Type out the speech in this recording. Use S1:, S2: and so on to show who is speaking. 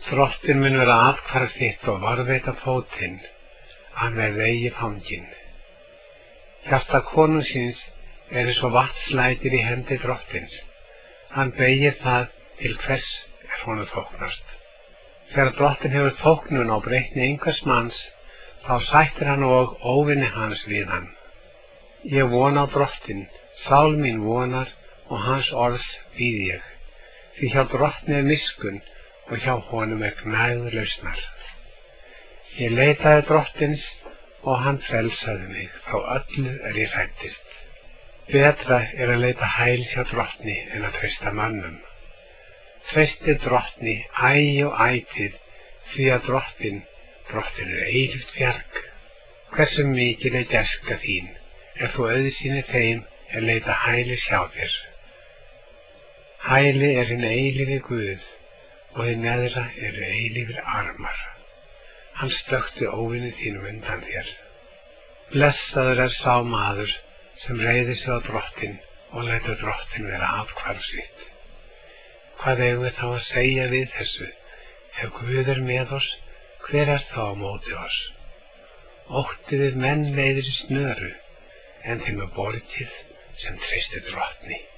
S1: Drottinn mun vera athvarf þitt og varðveita fótinn, hann vegi fanginn. Hjarta konungsins eins og vatnslætir í hendi Drottins, hann beygir það til hvers honum þóknast. Þegar Drottinn hefur þóknun á breytni einhvers manns, þá sættir hann og óvinni hans við hann. Ég vona á Drottinn, sál mín vonar og hans orðs bíð ég, því hjá Drottni miskunn og hjá honum gnægð lausnar. Ég leitaði Drottins og hann frelsaði mig, frá öllu ég hræddist. Betra að leita hæl hjá Drottni en að treysta mönnum. Treystið Drottni æ og ætíð, því að Drottinn eilíft bjarg. Hversu mikil gæska þín, þú auðsýni þeim leita hælis hjá þér. Hæli hinn eilífi Guð, og hið neðra eilífir armar. Hann stökkti óvinni þínum undan þér. Blessaður sá maður sem reiðir sig á Drottinn og lætur Drottinn vera athvarf sitt. Hvað eigum við þá að segja við þessu? Ef Guð með oss, hver þá á móti oss? Ótti við menn leiðir í snöru, en þeim borgið sem treystir Drottni.